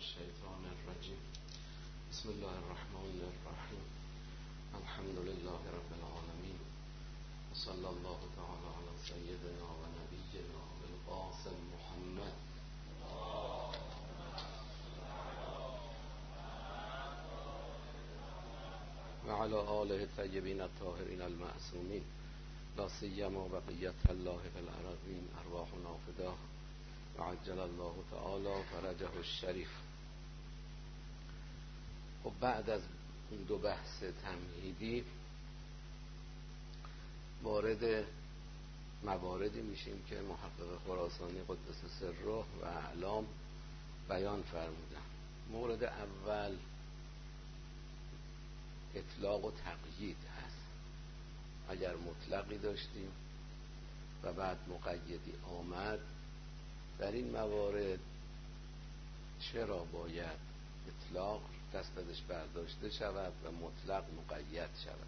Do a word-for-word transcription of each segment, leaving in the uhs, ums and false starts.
الشیطان الرجیم. بسم الله الرحمن الرحیم. الحمد لله رب العالمین و صلی الله تعالی علی سیدنا و نبینا القاسم محمد و علی آله الطیبین الطاهرین المعصومین، لا سیما بقیت الله فی الارضین، ارواحنا فداه و عجل الله تعالی فرجه الشریف. و بعد از اون دو بحث تمهیدی وارد مواردی میشیم که محقق خراسانی قدس سره و اعلام بیان فرمودن. مورد اول اطلاق و تقیید هست. اگر مطلقی داشتیم و بعد مقیدی آمد، در این موارد چرا باید اطلاق دست ازش برداشته شود و مطلق مقید شود؟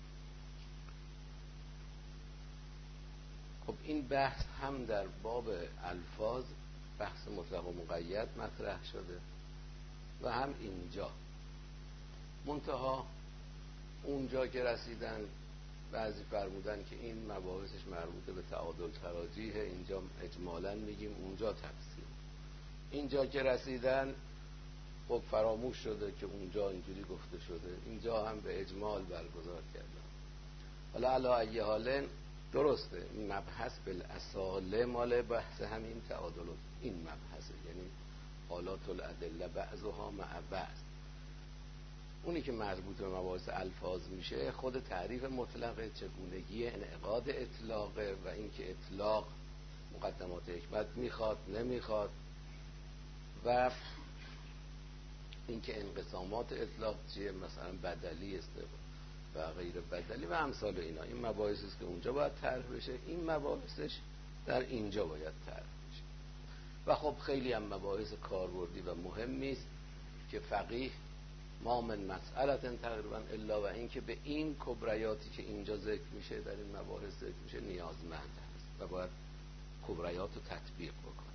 خب این بحث هم در باب الفاظ بحث مطلق و مقید مطرح شده و هم اینجا. منتها اونجا که رسیدن بعضی فرمودن که این مباحثش مربوطه به تعادل تراجیح، اینجا اجمالاً میگیم اونجا تفصیل. اینجا که رسیدن خب فراموش شده که اونجا اینجوری گفته شده، اینجا هم به اجمال برگزار کردن. حالا علی ای حال درسته این مبحث بالاصاله مال بحث همین تعادل این مبحثه، یعنی حالات الادله بعضها مع بعض. اونی که مربوط به مباحث الفاظ میشه خود تعریف مطلقه، چگونگی انعقاد اطلاقه و اینکه اطلاق مقدمات حکمت میخواد نمیخواد و اینکه انقسامات اطلاق چیه، مثلا بدلی است و غیر بدلی و امثال اینا. این مباحثی است که اونجا باید طرح بشه، این مباحثش در اینجا باید طرح بشه. و خب خیلی هم مباحث کاربردی و مهمی است که فقیه ما من مسئله تقریبا الا و اینکه به این کبریاتی که اینجا ذکر میشه در این مباحث ذکر میشه نیازمند هست و باید کبریات رو تطبیق بکنه.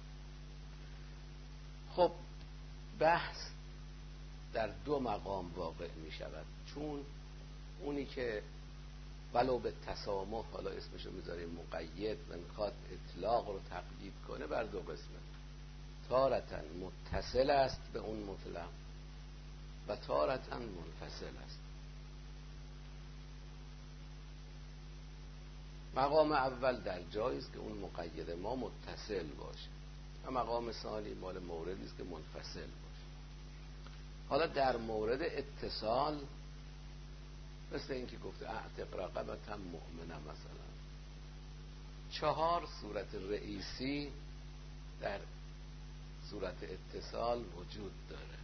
خب بحث در دو مقام واقع میشود، چون اونی که ولو به تسامح، حالا اسمشو میذاریم مقید، و میخواد اطلاق رو تقیید کنه بر دو قسمه. تارتاً متصل است به اون مطلق و تارتاً منفصل است. مقام اول در جایی است که اون مقید ما متصل باشه و مقام ثانی مال موردی است که منفصل باشه. حالا در مورد اتصال مثل اینکه گفته اعتق رقبة مؤمنه، مثلا چهار صورت رئیسی در صورت اتصال وجود داره.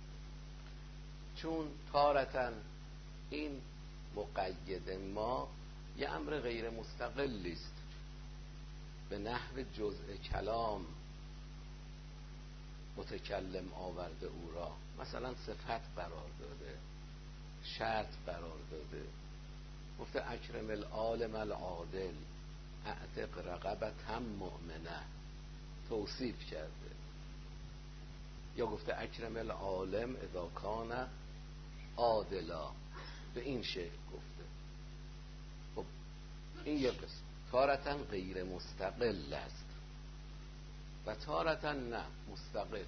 چون تارتاً این مقید ما یه امر غیر مستقلی است، به نحو جزء کلام متکلم آورده او را، مثلا صفت قرار داده، شرط قرار داده، گفته اکرم العالم العادل اعتق رقبة مؤمنه، توصیف کرده. یا گفته اکرم العالم اذا کان عادلا، به این شکل گفته. خب این یک قسم. تارتاً غیر مستقل است و تارتاً نه مستقله،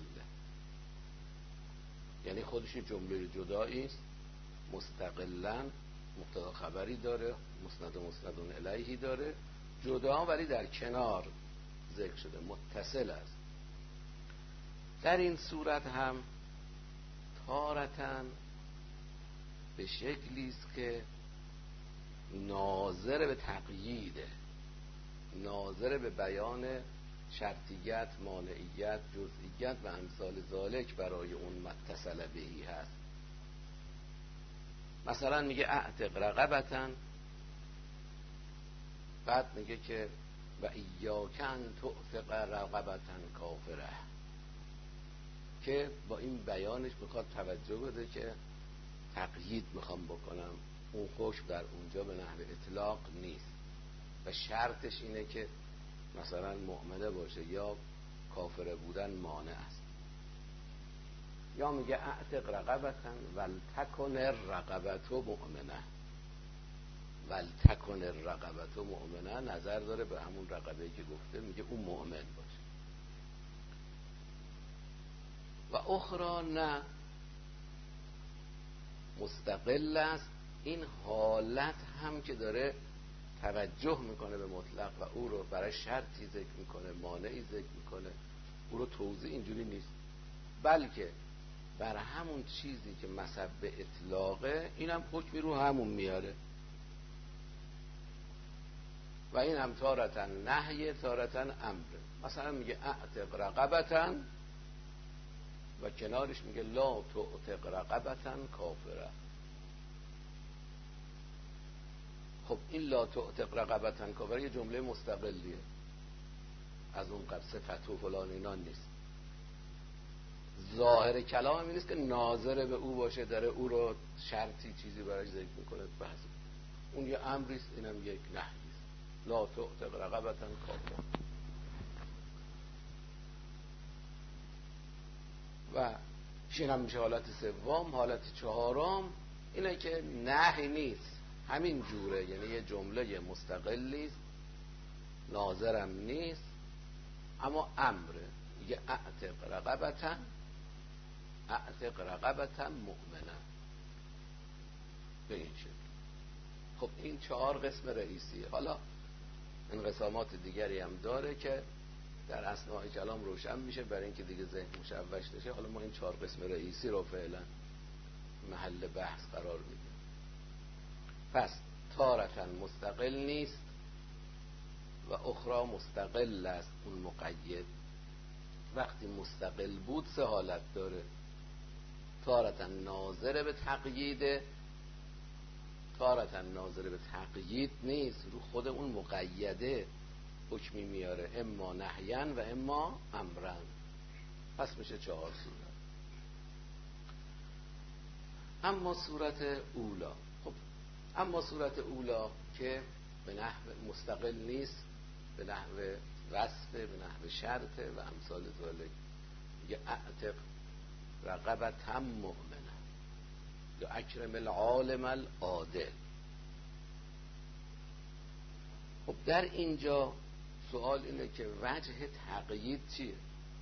یعنی خودش جمله جدایی است، مستقلاً مبتدا خبری داره، مسند و مسندون الیهی داره، جدا ولی در کنار ذکر شده، متصل است. در این صورت هم تارتاً به شکلی است که ناظر به تقییده، ناظر به بیان شرطیت، مانعیت، جزئیت و امثال ذالک برای اون متصل بهی هست. مثلا میگه اعتق رقبة، بعد میگه که و ایاک ان تعتق رقبة کافره، که با این بیانش میخواد توجه بده که تقیید میخوام بکنم، اون حکم در اونجا به نحو اطلاق نیست و شرطش اینه که مثلا مؤمنه باشه یا کافره بودن مانع است. یا میگه اعتق رقبتن ولتکن الرقبت مؤمنه، ولتکن الرقبت مؤمنه نظر داره به همون رقبه‌ای که گفته، میگه اون مؤمن باشه. و اخرى نه، مستقل است. این حالت هم که داره توجه میکنه به مطلق و او رو برای شرطی ذکر میکنه، مانعی ذکر میکنه، او رو توضیح اینجوری نیست، بلکه بر همون چیزی که مسبب اطلاقه این هم حکمی رو همون میاره و این هم تارتن نهی تارتن امره. مثلا میگه اعتق رقبتن و کنارش میگه لا تعتق رقبتن کافره. خب این لا تعتق رقبتن کافره یه جمله مستقلیه، از اون قبل صفت و فلان اینا نیست. ظاهر کلام این نیست که ناظر به او باشه، داره او رو شرطی چیزی برای ذکر میکنه، بحث اون یه امریست، اینم یک نهیست. لا تعتق رقبتن کافره. و این هم میشه حالت سوم. حالت چهارم اینه که نهی نیست، همین جوره، یعنی یه جمله مستقلیست، ناظرم نیست، اما امره. یه اعتق رقبتن، اعتق رقبتن مؤمنه، به این شکل. خب این چهار قسم رئیسیه. حالا انقسامات دیگری هم داره که در اثناء کلام روشن میشه برای اینکه دیگه ذهن مشوش نشه. حالا ما این چهار قسم رئیسی رو فعلا محل بحث قرار میدیم. پس تارتن مستقل نیست و اخرى مستقل است. اون مقید وقتی مستقل بود سه حالت داره. تارتن ناظر به تقییده، تارتن ناظر به تقیید نیست، رو خود اون مقیده حکمی میاره، اما نهین و اما امرن. پس میشه چهار صورت. اما صورت اولا، خب اما صورت اولا که به نحو مستقل نیست، به نحو وصفه، به نحو شرطه و امثال ذالک، میگه اعتق رقبتم مؤمنه یا اکرم العالم العادل. خب در اینجا سوال اینه که وجه تقیید چیه؟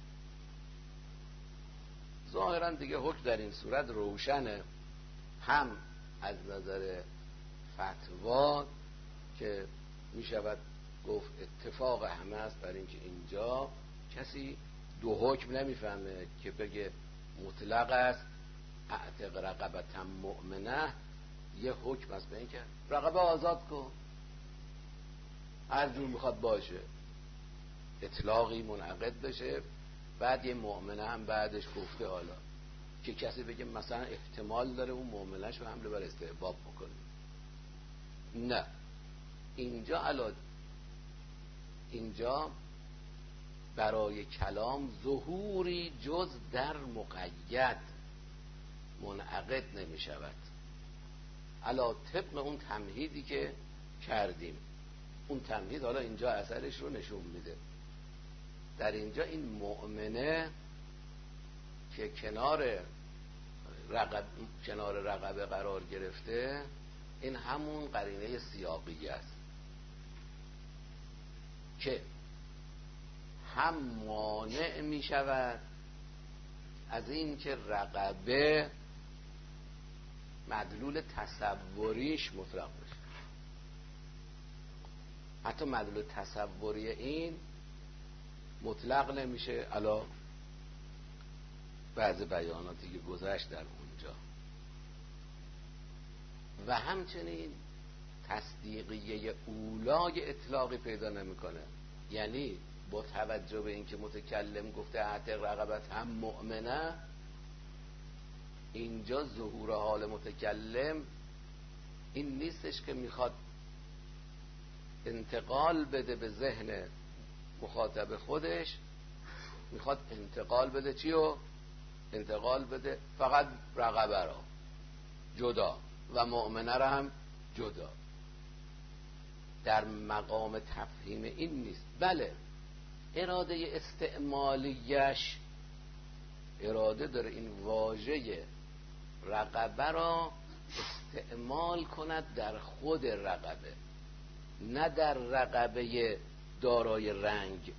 ظاهرا دیگه حکم در این صورت روشنه، هم از نظر فتوا که می شود گفت اتفاق همه است بر اینکه اینجا کسی دو حکم نمیفهمه که بگه مطلق است اعتق رقبتم مؤمنه، یه حکم است به اینکه رقبه آزاد کن، هر جور میخواد باشه، اطلاقی منعقد بشه. بعد یه مؤمنه هم بعدش گفته، حالا که کسی بگه مثلا احتمال داره اون مؤمنهش رو حمله بر استحباب بکنه. نه، اینجا علاوه اینجا برای کلام ظهوری جز در مقید منعقد نمی شود، علا طبق اون تمهیدی که کردیم. اون تمهید حالا اینجا اثرش رو نشون میده. در اینجا این مؤمنه که کنار رقب کنار رقبه قرار گرفته، این همون قرینه سیاقی است که هم مانع می شود از این که رقبه مدلول تصوریش مطلق بشه. حتی مدلول تصوری این مطلق نمیشه، علا بعض بیاناتی که گذشت در اونجا. و همچنین تصدیقیه اولای اطلاقی پیدا نمیکنه، یعنی با توجه به اینکه متکلم گفته اعتق رقبت هم مؤمنه، اینجا ظهور حال متکلم این نیستش که میخواد انتقال بده به ذهن مخاطب خودش، میخواد انتقال بده چیو؟ انتقال بده فقط رقبه را جدا و مؤمنه را هم جدا. در مقام تفهیم این نیست. بله، اراده استعمالیش اراده داره این واژه رقبه را استعمال کند در خود رقبه، نه در رقبه دارای رنگ.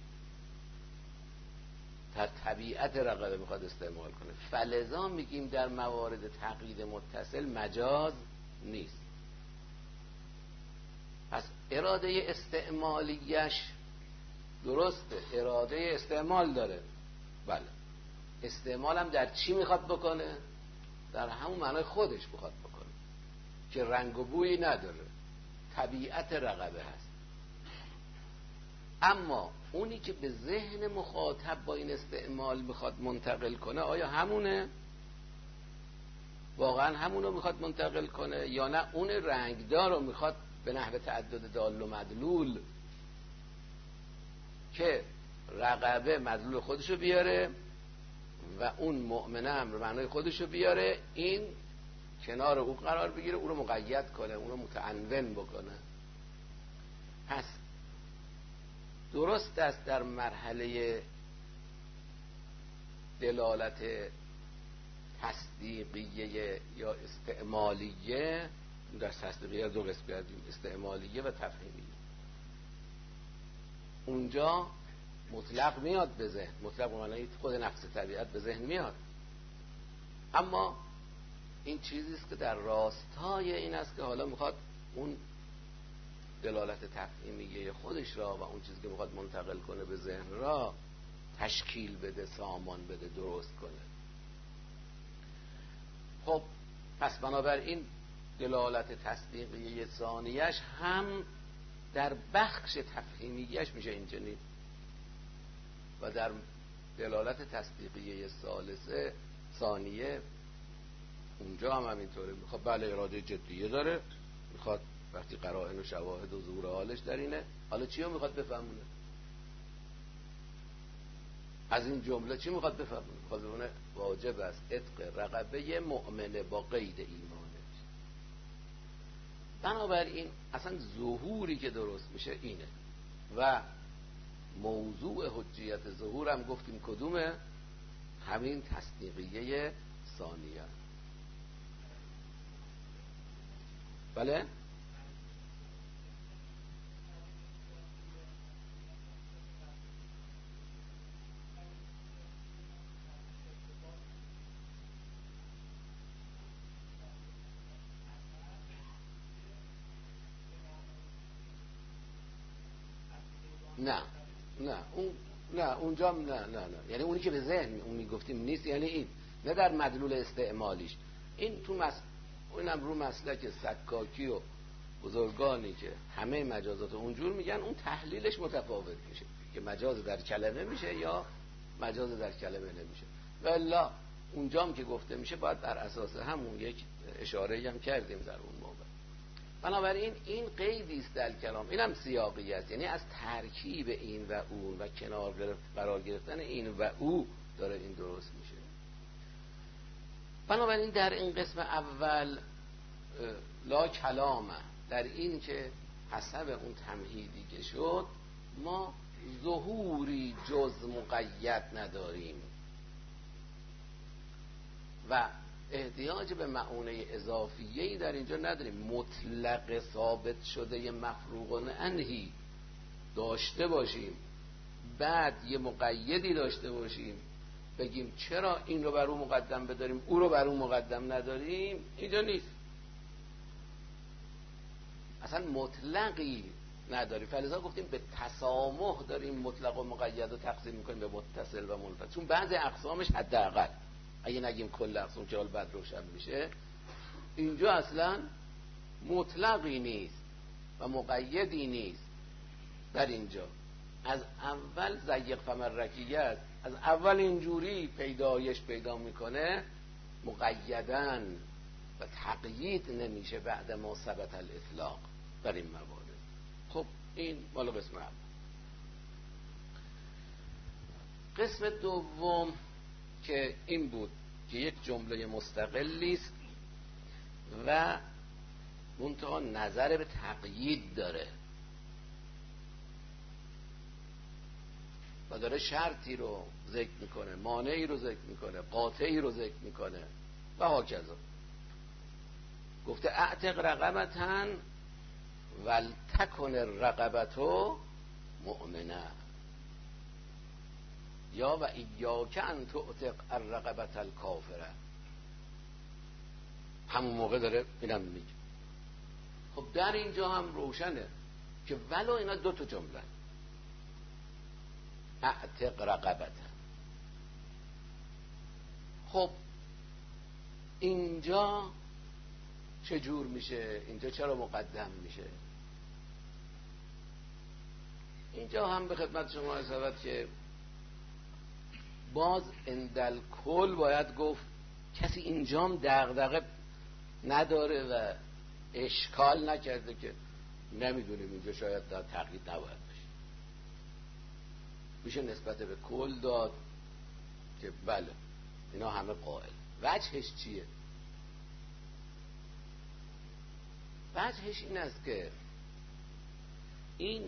در طبیعت رقبه میخواد استعمال کنه. فلذا میگیم در موارد تقیید متصل مجاز نیست. پس اراده استعمالیش درسته، اراده استعمال داره، بله. استعمال هم در چی میخواد بکنه؟ در همون معنای خودش میخواد بکنه که رنگ و بویی نداره، طبیعت رقبه هست. اما اونی که به ذهن مخاطب با این استعمال میخواد منتقل کنه، آیا همونه؟ واقعا همونو میخواد منتقل کنه یا نه اون رنگدار رو میخواد به نحو تعدد دال و مدلول که رقبه مدلول خودشو بیاره و اون مؤمنه هم معنای خودشو بیاره، این کنار او قرار بگیره، او رو مقید کنه، اون رو متعنون بکنه. پس درست است در مرحله دلالت تصدیقیه یا استعمالیه، در تصدیقیه دو قسم کردیم، استعمالیه و تفهیمیه. اونجا مطلق میاد به ذهن، مطلق معنی خود نفس طبیعت به ذهن میاد، اما این چیزی است که در راستای این است که حالا میخواد اون دلالت تفهیمیه خودش را و اون چیزی که میخواد منتقل کنه به ذهن را تشکیل بده، سامان بده، درست کنه. خب پس بنابراین دلالت تصدیقیه ثانیش هم در بخش تفهیمیش میشه اینجوری و در دلالت تصدیقیه ثالثه ثانیه اونجا هم همینطوره. میخواد بله اراده جدیه داره، میخواد وقتی قرائن و شواهد و ظهور حالش در اینه، حالا چی رو میخواد بفهمونه؟ از این جمله چی میخواد بفهمونه؟ میخواد بفهمونه واجب است عتق رقبه مؤمنه با قید ایمانه. بنابراین اصلا ظهوری که درست میشه اینه و موضوع حجیت ظهور هم گفتیم کدومه؟ همین تصدیقیه ثانیه. بله؟ نه نه اون نه اونجا نه نه نه یعنی اونی که به ذهن اون میگفتیم نیست، یعنی این نه در مدلول استعمالیش. این تو مس اونم رو مسلک سکاکی و بزرگانی که همه مجازات اونجور میگن، اون تحلیلش متفاوت میشه که مجاز در کلمه میشه یا مجاز در کلمه نمیشه. والا اونجام که گفته میشه باید بر اساس همون یک اشاره‌ای هم کردیم در اون موقع. بنابراین این قیدی است در کلام، اینم سیاقی است، یعنی از ترکیب این و اون و کنار گرفت قرار گرفتن این و او داره این درست میشه. بنابراین در این قسم اول لا کلامه، در این که حسب اون تمهیدی که شد ما ظهوری جز مقید نداریم و احتیاج به معونه اضافیه‌ای در اینجا نداریم. مطلق ثابت شده مفروغ عنهی داشته باشیم، بعد یه مقیدی داشته باشیم بگیم چرا این رو بر اون مقدم بداریم او رو بر اون مقدم نداریم، اینجا نیست. اصلا مطلقی نداری، فلذا گفتیم به تسامح داریم مطلق و مقید رو تقسیم میکنیم به متصل و منفصل، چون بعضی اقسامش حداقل، اگه نگیم کل اقسام که حال بعد روشن میشه، اینجا اصلا مطلقی نیست و مقیدی نیست. در اینجا از اول ضیق فمرکیه است، از اول اینجوری پیدایش پیدا میکنه، مقیدن و تقیید نمیشه بعد ما ثبت الاطلاق در این موارد. خب این مال قسم اول. قسم دوم که این بود که یک جمله مستقلی است و منتها نظر به تقیید داره. و داره شرطی رو ذکر میکنه، مانعی رو ذکر میکنه، قاطعی رو ذکر میکنه و هاکذا. گفته اعتق رقبتن ولتکن الرقبتو مؤمنه، یا و ایاک ان تعتق الرقبت الکافره. همون موقع داره اینم میگه. خب در اینجا هم روشنه که ولو اینا دو تا جمله، اعتق رقبتن. خب اینجا چجور میشه؟ اینجا چرا مقدم میشه؟ اینجا هم به خدمت شما عرض شود که باز اندل کل باید گفت کسی اینجام دغدغه نداره و اشکال نکرده که نمیدونیم اینجا شاید در تقیید نباید بشه، میشه نسبت به کل داد که بله اینا همه قائل. وجهش چیه؟ وجهش این است که این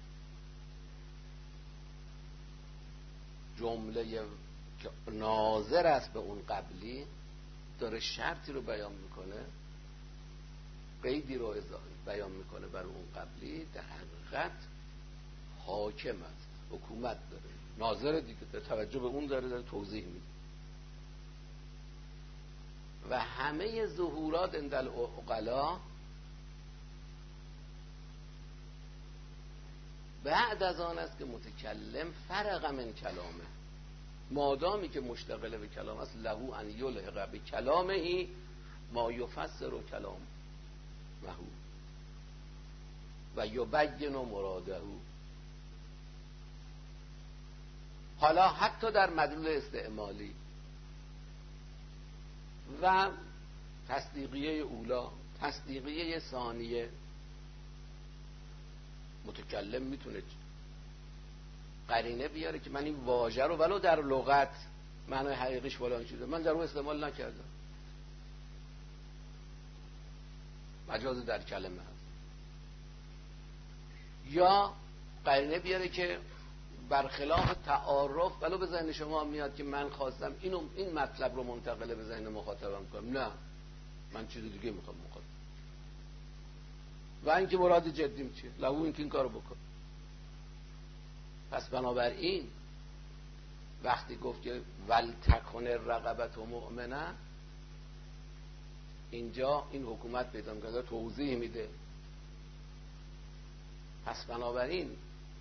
جمله که ناظر است به اون قبلی داره شرطی رو بیان میکنه، قیدی رو بیان میکنه برای اون قبلی، در حقیقت حاکم است، حکومت داره، ناظر دیگه، در توجه به اون داره داره توضیح میده. و همه ظهورات اندل عقلا بعد از آن است که متکلم فرق من کلامه، مادامی که مشتغل به کلام است، لهو ان یلحق به کلامه ما یفسر کلام مهو و یبین مراده. حالا حتی در مدلول استعمالی و تصدیقیه اولا، تصدیقیه ثانیه، متکلم میتونه قرینه بیاره که من این واژه رو ولو در لغت معنای حقیقیش فلان شده من در اون استعمال نکردم، مجاز در کلمه هست. یا قرینه بیاره که برخلاف تعارف ولو به ذهن شما میاد که من خواستم اینو این مطلب رو منتقل به ذهن مخاطبم کنم، نه من چیز دیگه میخوام مخاطب. و اینکه مراد جدیم چیه؟ لهو اینکه این کارو بکن. پس بنابراین وقتی گفت که ولتکن الرقبت مؤمنه، اینجا این حکومت پیدا میکنه، توضیح میده. پس بنابراین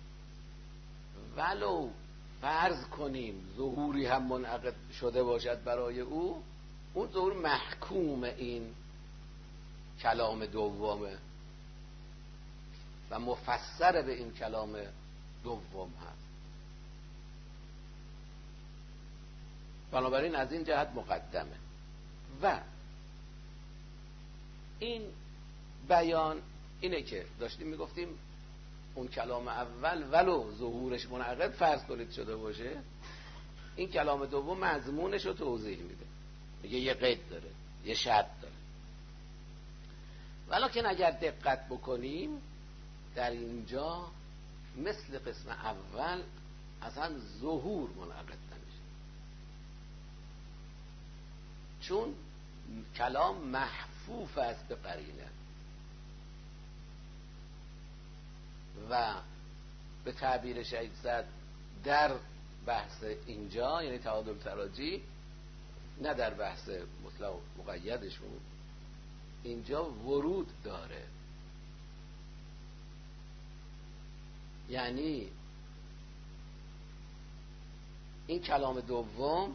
ولو فرض کنیم ظهوری هم منعقد شده باشد برای او، اون ظهور محکوم این کلام دومه و مفسر به این کلام دوم هست. بنابراین از این جهت مقدمه. و این بیان اینه که داشتیم میگفتیم اون کلام اول ولو ظهورش منعقد فرض کنید شده باشه، این کلام دوم مضمونش رو توضیح میده، میگه یه قید داره، یه شرط داره. ولکن اگر دقت بکنیم در اینجا مثل قسم اول اصلا ظهور منعقد نمیشه، چون کلام محفوف است به قرینه و به تعبیر شهید صدر در بحث اینجا یعنی تعادل تراجی، نه در بحث مطلق مقیدشون، اینجا ورود داره. یعنی این کلام دوم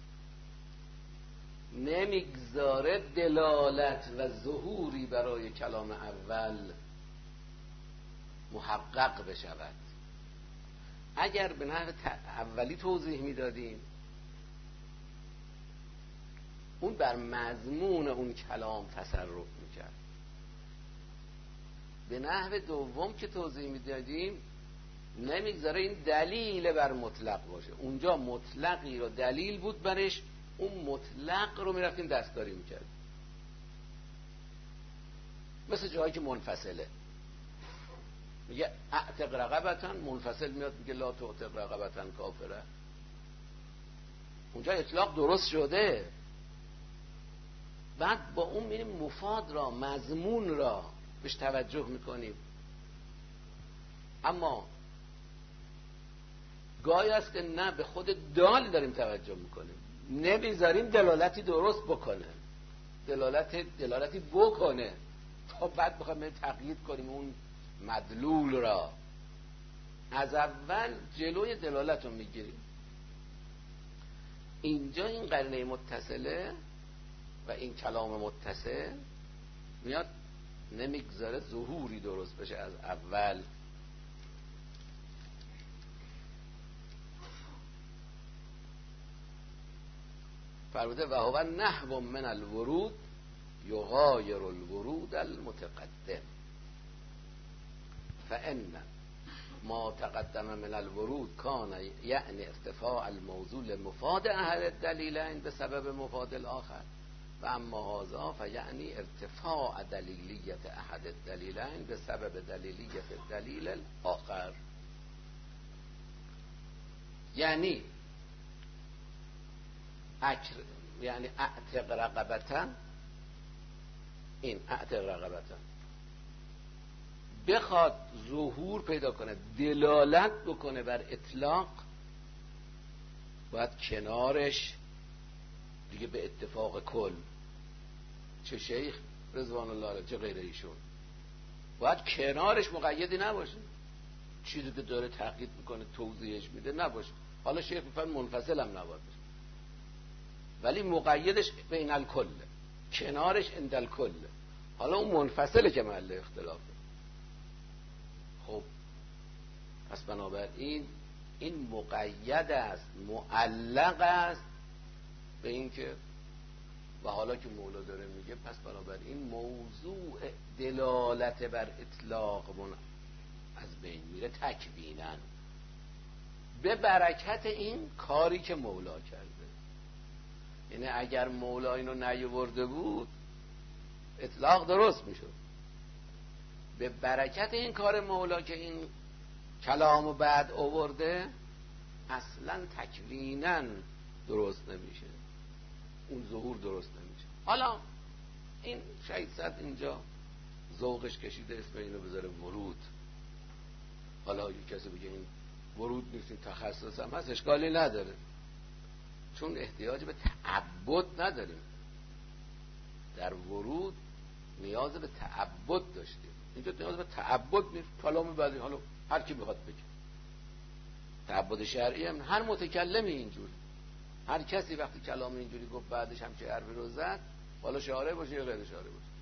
نمیگذاره دلالت و ظهوری برای کلام اول محقق بشود. اگر به نحو اولی توضیح میدادیم اون بر مضمون اون کلام تصرف میکرد، به نحو دوم که توضیح میدادیم نمیگذاره این دلیل بر مطلق باشه. اونجا مطلقی رو دلیل بود برش، اون مطلق رو میرفتیم دستکاری میکرد، مثل جایی که منفصله. میگه اعتق رقبتن، منفصل میاد میگه لا تعتق رقبتن کافره. اونجا اطلاق درست شده، بعد با اون میریم مفاد را، مضمون را بهش توجه میکنیم. اما گاهی است که نه، به خود دال داریم توجه میکنیم، نمیذاریم دلالتی درست بکنه، دلالت دلالتی بکنه تا بعد بخوایم تقیید کنیم اون مدلول را. از اول جلوی دلالت رو میگیریم. اینجا این قرینه متصله و این کلام متصل میاد نمیگذاره ظهوری درست بشه از اول. فرموده و هو نحو من الورود یغایر الورود المتقدم فان ما تقدم من الورود کان یعنی ارتفاع الموضوع مفاد احد الدلیلین به سبب مفاد الاخر و اما هذا فیعنی ارتفاع دلیلیت احد الدلیلین به سبب دلیلیت الدلیل الاخر. یعنی اکر یعنی اعتق رقبتا، این اعتق رقبتا بخواد ظهور پیدا کنه، دلالت بکنه بر اطلاق، باید کنارش دیگه به اتفاق کل، چه شیخ رضوان الله علیه چه غیر ایشون، باید کنارش مقیدی نباشه، چیزی که داره تاکید میکنه توضیحش میده نباشه. حالا شیخ میفرماید منفصل هم نباید باشه، ولی مقیدش بین الکل، کنارش عند الکل. حالا اون منفصله که محل اختلافه. خب پس بنابراین این مقید است، معلق است به این که و حالا که مولا داره میگه پس بنابراین موضوع دلالت بر اطلاق من از بین میره تکویناً به برکت این کاری که مولا کرده. یعنی اگر مولا اینو نیاورده بود اطلاق درست میشد، به برکت این کار مولا که این کلامو بعد آورده اصلا تکویناً درست نمیشه، اون ظهور درست نمیشه. حالا این شاید صد اینجا ذوقش کشیده اسم اینو بذاره ورود. حالا یک کسی بگه این ورود نیست، این تخصص هم هست، اشکالی نداره، چون احتیاج به تعبد نداریم. در ورود نیاز به تعبد داشتیم، اینجا نیاز به تعبد نیست. کلام بعدی حالا هر کی بخواد بگه، تعبد شرعی هم هر متکلمی اینجوری، هر کسی وقتی کلام اینجوری گفت بعدش هم چه حرفی رو زد، حالا شارع باشه یا غیر شارع باشه.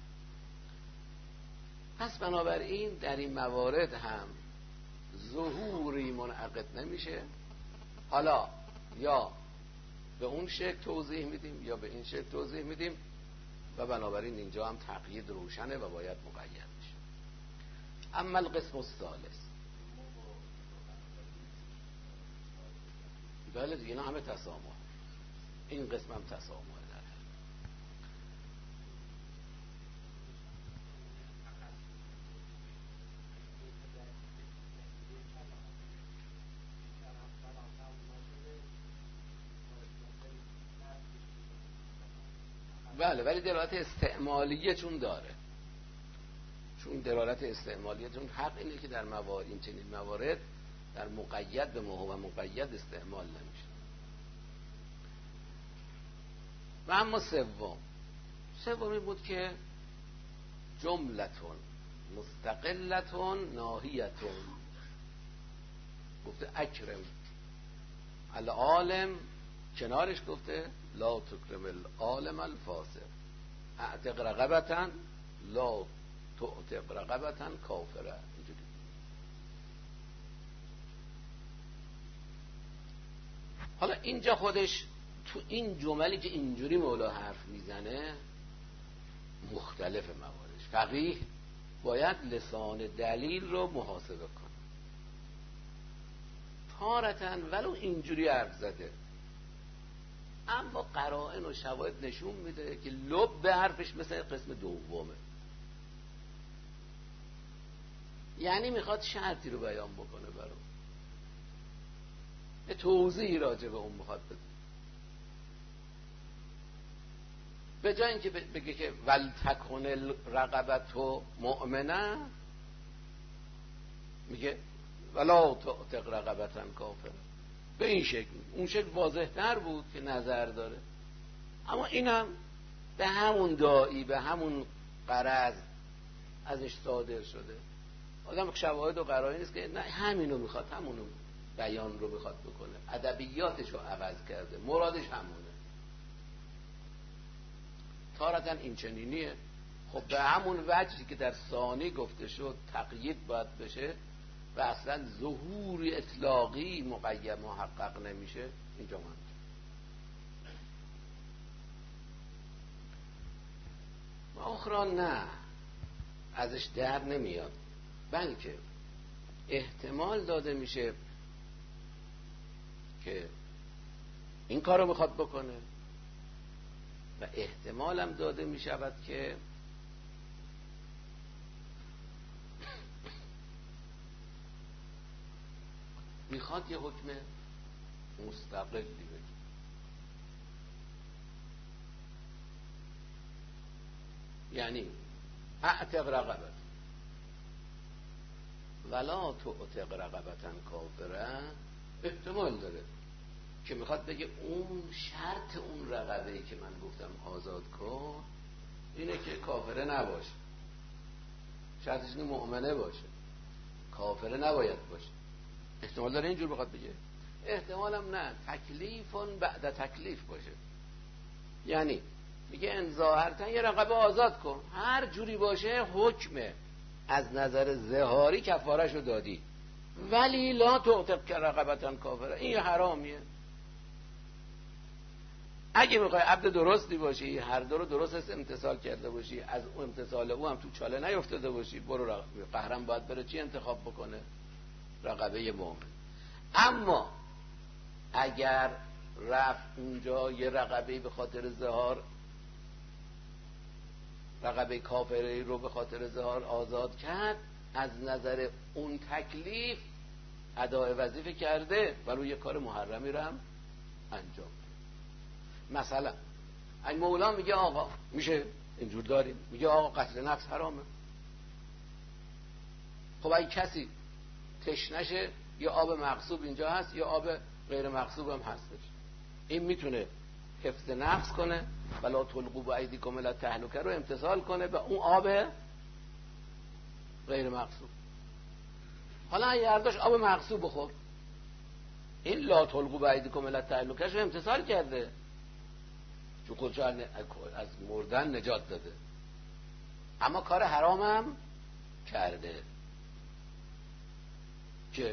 پس بنابراین در این موارد هم ظهوری منعقد نمیشه. حالا یا به اون شکل توضیح میدیم یا به این شکل توضیح میدیم و بنابراین اینجا هم تقیید روشنه و باید مقید بشه. اما القسم الثالث، بله دیگه اینا همه تسامح، این قسم هم تسامح داره. بله ولی دلالت استعمالیه چون داره، چون دلالت استعمالیه، چون حق اینه که در موارد این چنین موارد در مقید به ما و مقید استعمال نمیشه. و اما سوم سومی بود که جملتون مستقلتون ناهیتون، گفته اکرم العالم، کنارش گفته لا تکرم العالم الفاسق، اعتق رقبتن لا تعتق رقبتن کافره. اینجوری حالا اینجا خودش تو این جملی که اینجوری مولا حرف میزنه مختلف مواردش، فقیه باید لسان دلیل رو محاسبه کنه. تارتن ولو اینجوری حرف زده اما قرائن و شواهد نشون میده که لب به حرفش مثل قسم دومه، یعنی میخواد شرطی رو بیان بکنه برام، یه توضیحی راجع به اون میخواد بده. به جای اینکه بگه که ولتکن الرقبة مؤمنه، میگه ولا تعتق رقبة کافره. به این شکل، اون شکل واضح تر بود که نظر داره، اما این هم به همون داعی، به همون غرض ازش صادر شده. آدم شواهد و قرائن نیست که نه همینو میخواد، همونو بیان رو میخواد بکنه، ادبیاتش رو عوض کرده، مرادش همونه. تارتاً این چنینیه. خب به همون وجهی که در ثانی گفته شد تقیید باید بشه و اصلا ظهور اطلاقی مقید محقق نمیشه، اینجا من آخران نه ازش در نمیاد، بلکه احتمال داده میشه که این کار رو میخواد بکنه و احتمال هم داده میشود که میخواد یه حکم مستقلی بگه. یعنی اعتق رقبت ولا تعتق رقبة کافره، احتمال داره که میخواد بگه اون شرط اون رقبه‌ای که من گفتم آزاد کن اینه که کافره نباشه، شرطش اینه مؤمنه باشه، کافره نباید باشه. احتمال داره اینجور بخواد بگه. احتمالم نه، تکلیفون بعد تکلیف باشه. یعنی میگه انظاهرتن یه رقبه آزاد کن، هر جوری باشه حکمه، از نظر ظهاری کفارش رو دادی، ولی لا تعتق رقبة کافره، این حرامیه. اگه میخوای عبد درستی باشی، هر دو رو درست امتثال کرده باشی، از اون امتثال او هم تو چاله نیفتاده باشی، برو قهرم باید بره چی انتخاب بکنه؟ رقبه مؤمن. اما اگر رفت اونجا یه رقبه به خاطر ظهار، رقبه کافری رو به خاطر ظهار آزاد کرد، از نظر اون تکلیف ادای وظیفه کرده و روی کار محرمی رو هم انجام. مثلا این مولا میگه آقا میشه اینجور داریم، میگه آقا قتل نفس حرامه. خب اگه کسی تشنشه، یا آب مغصوب اینجا هست یا آب غیر مغصوب هم هستش، این میتونه حفظ نفس کنه ولا تلقوا بایدیکم الی التهلکه رو امتثال کنه به اون آب غیر مغصوب. حالا اگه هرداش آب مغصوب بخور، این لا تلقوا بایدیکم الی التهلکه رو امتثال کرده، چون خودشو از مردن نجات داده، اما کار حرام هم کرده که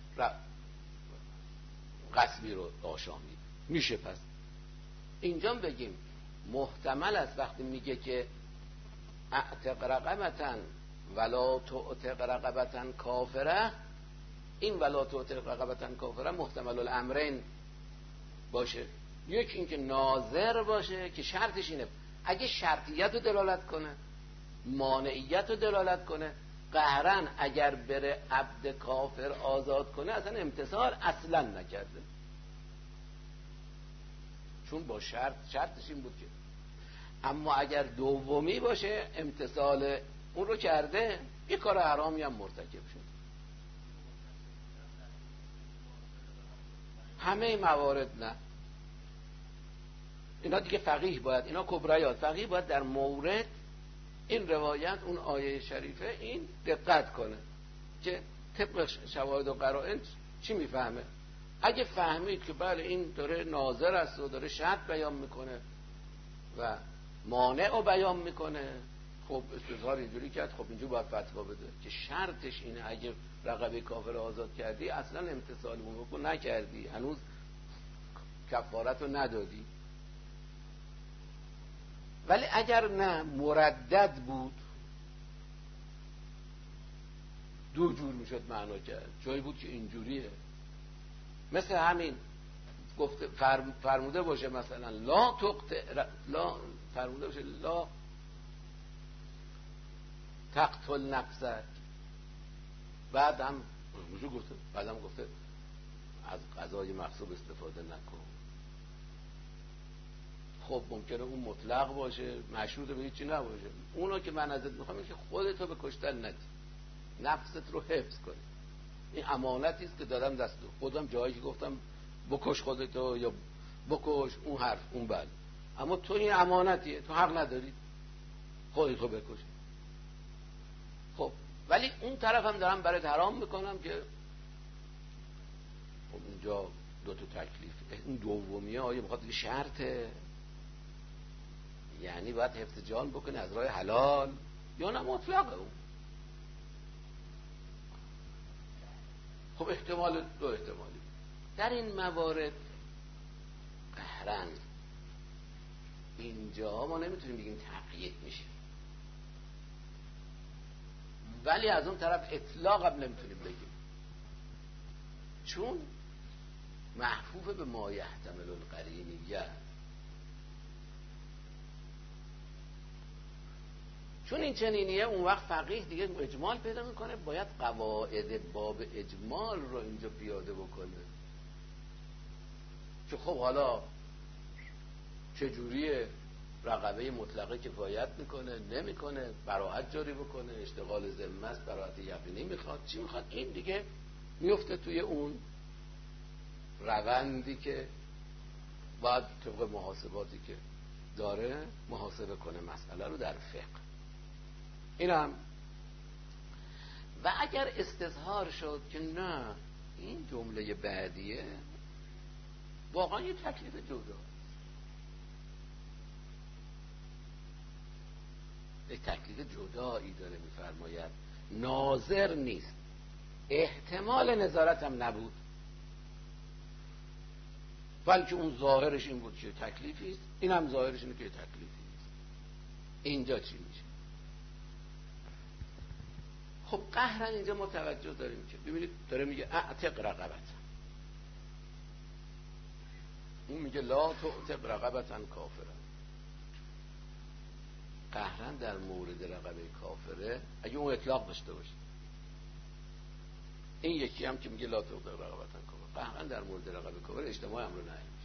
غصبی رو آشامید. میشه پس اینجا بگیم محتمل است وقتی میگه که اعتق رقبة ولا تعتق رقبة کافره، این ولا تعتق رقبة کافره محتمل الامرین باشه. یک اینکه ناظر باشه که شرطش اینه، اگه شرطیت رو دلالت کنه، مانعیت رو دلالت کنه، قهرن اگر بره عبد کافر آزاد کنه اصلا امتثال اصلا نکرده، چون با شرط، شرطش این بود که. اما اگر دومی باشه امتثال اون رو کرده، یه کار حرامی هم مرتکب شد. همه موارد نه، اینا دیگه فقیه باید، اینا کبریات، فقیه باید در مورد این روایت، اون آیه شریفه، این دقت کنه که طبق شواهد و قرائن چی میفهمه. اگه فهمید که بله این داره ناظر است و داره شرط بیان میکنه و مانع رو بیان میکنه، خب استظهار اینجوری کرد، خب اینجور باید فتوا بده که شرطش اینه اگه رقبه کافر آزاد کردی اصلا امتثال اون رو نکردی، هنوز کفارت رو ندادی. ولی اگر نه مردد بود، دو جور میشد معنا کرد. جایی بود که اینجوریه، مثل همین گفته فرموده باشه مثلا لا تقتل، لا فرموده باشه لا تقتل نفسک، بعد هم وجود گفته، بعد هم گفته از غذای مغصوب استفاده نکن. خب ممکنه اون مطلق باشه، مشروط به هیچی نباشه. اونو که من ازت میخوام که خودتو به کشتن ندی، نفست رو حفظ کنی. این امانتی است که دادم دست خودم. جایی که گفتم بکش خودتو یا بکش، اون حرف اون بله، اما تو این امانتیه، تو حق نداری خودتو بکشی. خب ولی اون طرف هم دارم برات حرام میکنم که خب اونجا دو تا تکلیف. این دومیه آیا بخاطر شرطه، یعنی باید حفظ جان بکنی از راه حلال، یا نه مطلقه اون؟ خب احتمال دو احتمالی در این موارد قهرن. اینجا ما نمیتونیم بگیم تقیید میشه، ولی از اون طرف اطلاق هم نمیتونیم بگیم، چون محفوف به ما یحتمل القرینیه. چون این چنینیه، اون وقت فقیه دیگه اجمال پیدا میکنه، باید قواعد باب اجمال رو اینجا پیاده بکنه. که خب حالا چجوریه رقبه مطلقه کفایت میکنه نمیکنه، براءت جاری بکنه، اشتغال ذمه است، براءت یقینی میخواد، چی میخواد؟ این دیگه میفته توی اون روندی که باید طبق محاسباتی که داره محاسبه کنه مسئله رو در فقه. این هم و اگر استظهار شد که نه این جمله بعدیه واقعا یه تکلیف جدا، یک تکلیف جدایی داره میفرماید، ناظر نیست، احتمال نظارت هم نبود، بلکه اون ظاهرش این بود که تکلیفی است، این هم ظاهرش اینه که تکلیفی است. اینجا چی میشه؟ خب قهرن اینجا متوجه داریم که ببینید داره میگه اعتق رقبت، اون میگه لا تعتق رقبتن کافرن. قهرن در مورد رقبه کافره اگه اون اطلاق داشته باشه، این یکی هم که میگه لا تعتق رقبتن کافر، قهرن در مورد رقبه کافر اجتماع امر نهی میشه.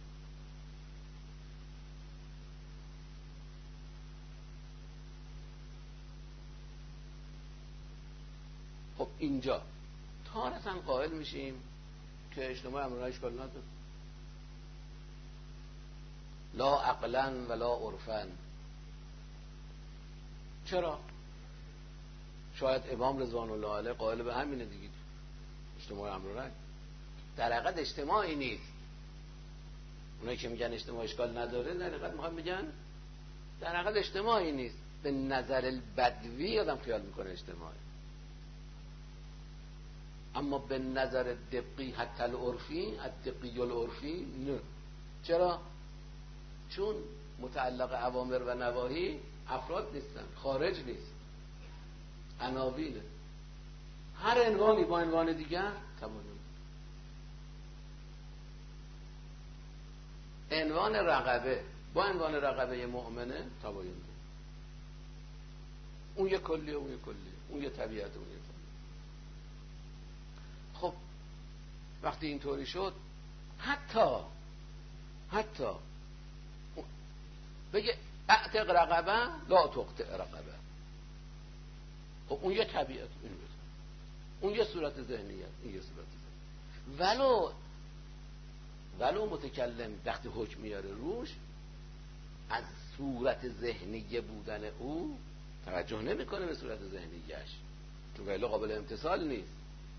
خب اینجا تارتاً قائل میشیم که اجتماع امر نهی اشکال نداره، لا عقلا ولا عرفا. چرا؟ شاید امام رضوان الله علیه قائل به همینه دیگه، اجتماع امر نهی در حقیقت اجتماعی نیست. اونایی که میگن اجتماع اشکال نداره در حقیقت میخوان میگن در حقیقت اجتماعی نیست. به نظر البدوی آدم خیال میکنه اجتماعی، اما به نظر دقی حتی العرفی، الدقی العرفی نه. چرا؟ چون متعلق اوامر و نواهی افراد نیستن، خارج نیست، عناوینه، هر عنوانی با عنوان دیگر تمام. عنوان رقبه با عنوان رقبه مؤمنه تباین داره، اون یه کلیه اون یه کلیه، اون یه طبیعت اون یه طبیعت. خب وقتی اینطوری شد حتی حتی بگه اعتق رقبه لا تقطع رقبه، خب اون یه طبیعت، این یه اون یه صورت ذهنیت، این یه صورت ذهنیت. ولو ولو متکلم وقتی حکم میاره روش از صورت ذهنی بودن او توجه نمیکنه به صورت ذهنیش، چون ولی قابل امتثال نیست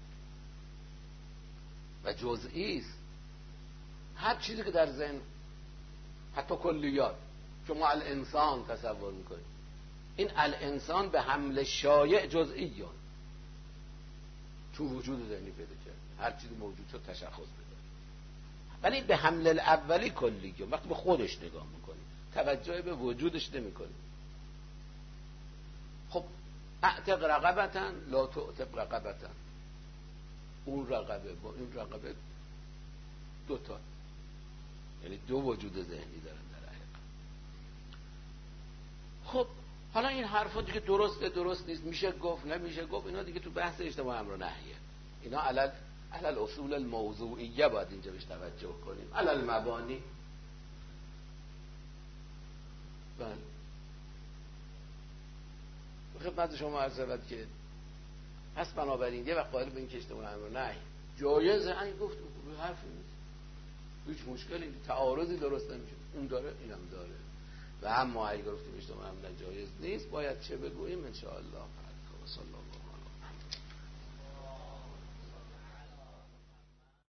و جزئی است. هر چیزی که در ذهن، حتی کلیات، شما الانسان تصور میکنید، این الانسان به حمل شایع جزئیات، چون وجود ذهنی پیدا کرد، هر چیزی موجود شد تشخص پیدا، ولی به حمل الاولی کلیه. وقتی به خودش نگاه میکنی توجه به وجودش نمیکنی. خب اعتق رقبتن لا تعتق رقبتن، اون رقبه با این رقبه دوتا، یعنی دو وجود ذهنی دارن در حقیقت. خب حالا این حرفا دیگه درسته درست نیست، میشه گفت نمیشه گفت، اینا دیگه تو بحث اجتماع امر و نهیه. اینا علل علل اصول الموضوعیه باید اینجا بهش توجه کنیم، علل مبانی. بله خدمت شما عرض شود که پس بنابراین یه وقت قائل به این که اجتماع امر و نهی جایزه، این گفت روی حرفی نیست، هیچ مشکلی تعارضی درست نمیشه، اون داره اینم داره. و هم ما اگه گفتیم اجتماع امر جایز نیست باید چه بگوییم؟ ان شاء الله. صلی الله